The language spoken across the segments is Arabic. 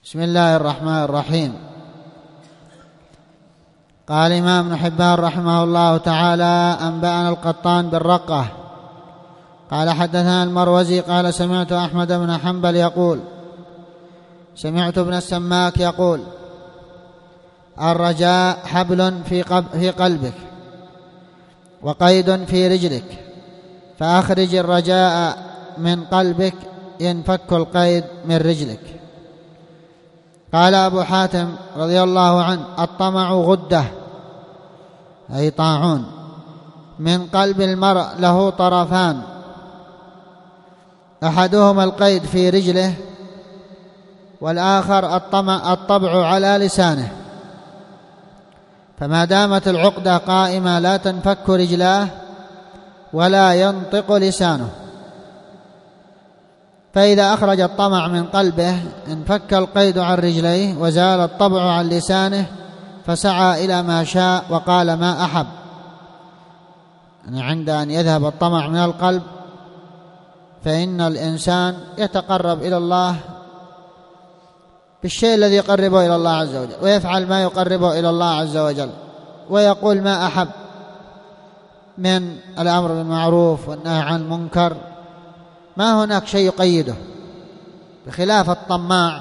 بسم الله الرحمن الرحيم. قال الإمام ابن حبان رحمه الله تعالى: أنبأنا القطان بالرقة قال حدثنا المروزي قال سمعت أحمد بن حنبل يقول سمعت ابن السماك يقول: الرجاء حبل في قلبك وقيد في رجلك، فأخرج الرجاء من قلبك ينفك القيد من رجلك. قال أبو حاتم رضي الله عنه: الطمع غدة أي طاعون من قلب المرء له طرفان، أحدهما القيد في رجله، والآخر الطبع على لسانه، فما دامت العقدة قائمة لا تنفك رجلاه ولا ينطق لسانه، فإذا أخرج الطمع من قلبه انفك القيد عن رجليه وزال الطبع عن لسانه، فسعى إلى ما شاء وقال ما أحب. يعني عند أن يذهب الطمع من القلب فإن الإنسان يتقرب إلى الله بالشيء الذي يقربه إلى الله عز وجل، ويفعل ما يقربه إلى الله عز وجل، ويقول ما أحب من الأمر بالمعروف والنهي عن المنكر، ما هناك شيء يقيده، بخلاف الطماع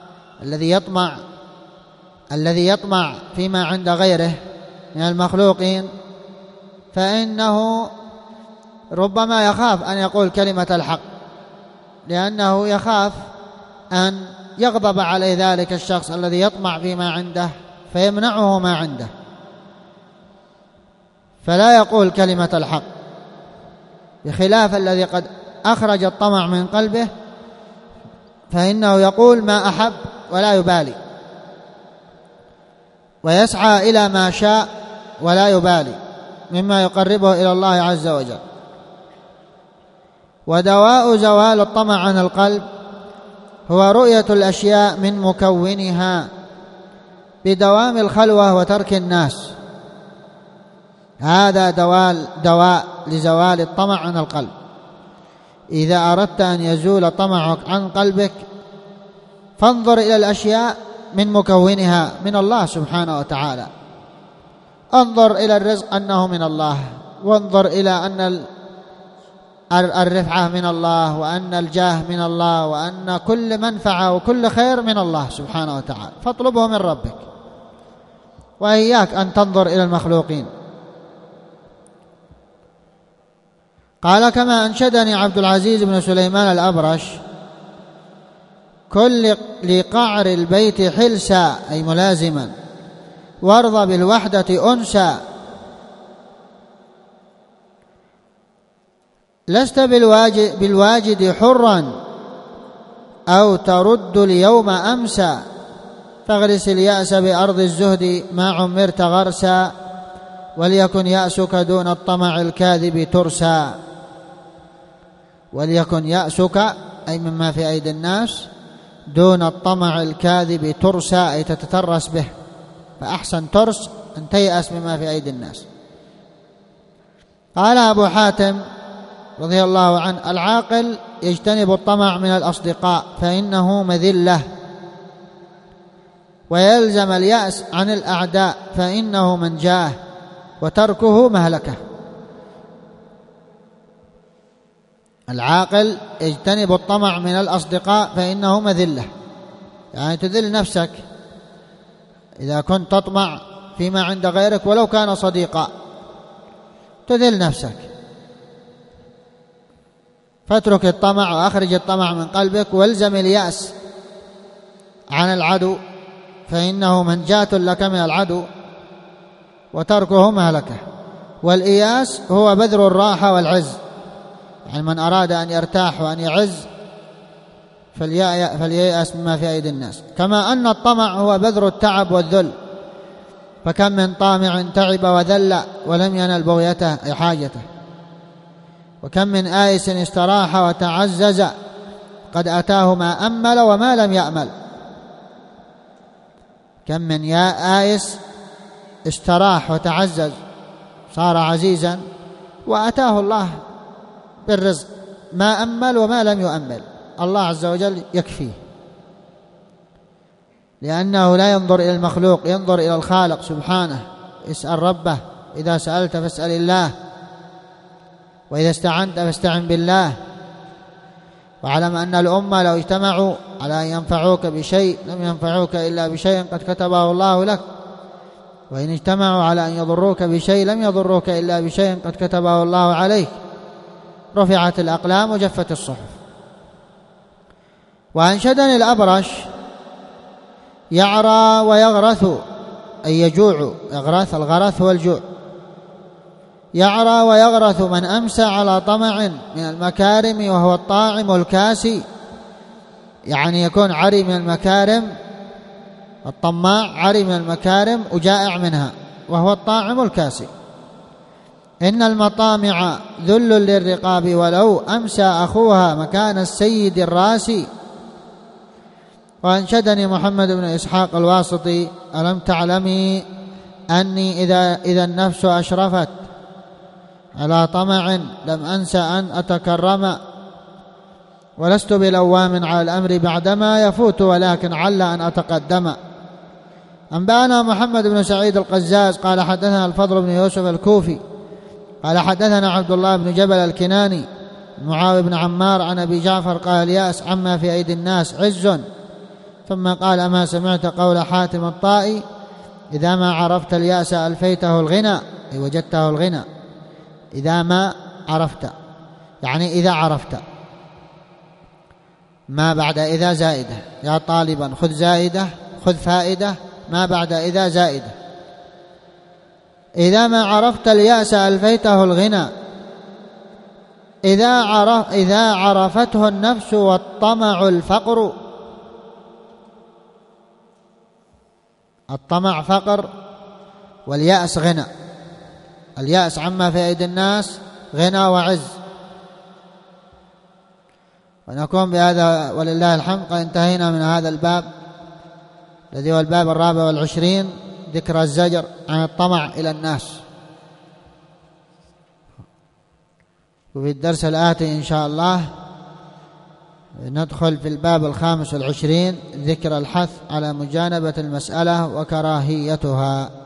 الذي يطمع فيما عند غيره من المخلوقين، فإنه ربما يخاف أن يقول كلمة الحق، لأنه يخاف أن يغضب عليه ذلك الشخص الذي يطمع فيما عنده فيمنعه ما عنده، فلا يقول كلمة الحق، بخلاف الذي قد أخرج الطمع من قلبه فإنه يقول ما أحب ولا يبالي، ويسعى إلى ما شاء ولا يبالي مما يقربه إلى الله عز وجل. ودواء زوال الطمع عن القلب هو رؤية الأشياء من مكونها بدوام الخلوة وترك الناس، هذا دواء لزوال الطمع عن القلب. إذا أردت أن يزول طمعك عن قلبك فانظر إلى الأشياء من مكونها من الله سبحانه وتعالى، انظر إلى الرزق أنه من الله، وانظر إلى أن الرفعة من الله، وأن الجاه من الله، وأن كل منفعة وكل خير من الله سبحانه وتعالى، فاطلبه من ربك، وإياك أن تنظر إلى المخلوقين. قال كما أنشدني عبد العزيز بن سليمان الأبرش: كن لقعر البيت حلسا أي ملازما، وارض بالوحدة أنسا، لست بالواجد حرا أو ترد اليوم أمسا، فاغرس اليأس بأرض الزهد ما عمرت غرسا، وليكن يأسك دون الطمع الكاذب ترسا. وليكن يأسك أي مما في أيدي الناس دون الطمع الكاذب ترسى أي تتترس به، فأحسن ترس أن تيأس مما في أيدي الناس. قال أبو حاتم رضي الله عنه: العاقل يجتنب الطمع من الأصدقاء فإنه مذلة، ويلزم اليأس عن الأعداء فإنه منجاه، وتركه مهلكة. العاقل يجتنب الطمع من الأصدقاء فإنه مذلة، يعني تذل نفسك إذا كنت تطمع فيما عند غيرك ولو كان صديقا، تذل نفسك، فاترك الطمع وأخرج الطمع من قلبك، والزم اليأس عن العدو فإنه منجاة لك من العدو، وتركه مهلكة. والإياس هو بذر الراحة والعز، يعني من أراد أن يرتاح وأن يعز فلييأس مما في أيدي الناس. كما أن الطمع هو بذر التعب والذل، فكم من طامع تعب وذل ولم ينل بغيته أي حاجته، وكم من آيس استراح وتعزز قد أتاه ما أمل وما لم يأمل. كم من آيس استراح وتعزز صار عزيزا وأتاه الله بالرزق ما أمل وما لم يؤمل، الله عز وجل يكفيه. لأنه لا ينظر إلى المخلوق، ينظر إلى الخالق سبحانه. اسأل ربه، إذا سألت فاسأل الله، وإذا استعنت فاستعن بالله. واعلم أن الأمة لو اجتمعوا على أن ينفعوك بشيء لم ينفعوك إلا بشيء قد كتبه الله لك، وإن اجتمعوا على أن يضروك بشيء لم يضروك إلا بشيء قد كتبه الله عليك. رفعت الأقلام وجفت الصحف. وأنشدني الأبرش: يعرى ويغرث، أي يجوع. يغرث، الغرث هو الجوع. يعرى ويغرث من أمسى على طمع من المكارم وهو الطاعم الكاسي، يعني يكون عري من المكارم، الطماع عري من المكارم وجائع منها، وهو الطاعم الكاسي. إن المطامع ذل للرقاب ولو أمسى أخوها مكان السيد الراسي. وأنشدني محمد بن إسحاق الواسطي: ألم تعلمي أني إذا النفس أشرفت على طمع لم أنس أن أتكرم، ولست بلوام على الأمر بعدما يفوت ولكن عل أن أتقدم. أنبأنا محمد بن سعيد القزاز قال حدثنا الفضل بن يوسف الكوفي قال حدثنا عبد الله بن جبل الكناني معاوية بن عمار عن أبي جعفر قال: اليأس عما في أيدي الناس عز. ثم قال: أما سمعت قول حاتم الطائي: إذا ما عرفت اليأس ألفيته الغنى، أي وجدته الغنى. إذا ما عرفت يعني إذا عرفت، ما بعد إذا زائدة. يا طالبا خذ زائدة، خذ فائدة، ما بعد إذا زائدة. إذا ما عرفت اليأس ألفيته الغنى، إذا عرفته النفس والطمع الفقر. الطمع فقر واليأس غنى. اليأس عما في أيدي الناس غنى وعز. ونكون بهذا ولله الحمد قد انتهينا من هذا الباب الذي هو الباب 24، ذكر الزجر عن الطمع إلى الناس. وفي الدرس الآتي إن شاء الله ندخل في الباب 25، ذكر الحث على مجانبة المسألة وكراهيتها.